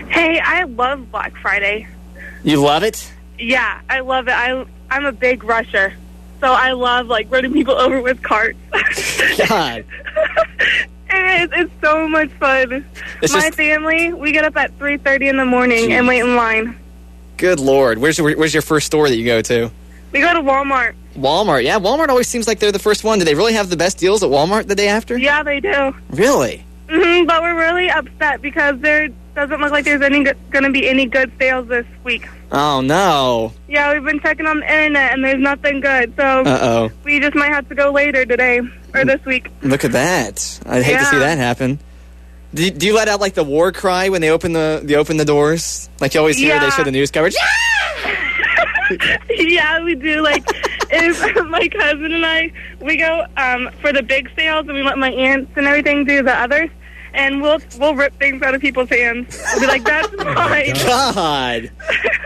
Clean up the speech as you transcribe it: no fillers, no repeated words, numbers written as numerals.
Hey, I love Black Friday. You love it? Yeah, I love it. I'm a big rusher, so I love running people over with carts. God. It's so much fun. My family, we get up at 3:30 in the morning and wait in line. Good Lord. Where's your first store that you go to? We go to Walmart. Walmart. Yeah, Walmart always seems like they're the first one. Do they really have the best deals at Walmart the day after? Yeah, they do. Really? But we're really upset because there doesn't look like there's going to be any good sales this week. Oh, no. Yeah, we've been checking on the internet, and there's nothing good. So we just might have to go later today or this week. Look at that. I'd hate to see that happen. Do you let out, the war cry when they open the doors? Like you always hear they show the news coverage? Yeah, we do. If my cousin and I, we go for the big sales, and we let my aunts and everything do the others. And we'll rip things out of people's hands. We'll be like, that's mine. God.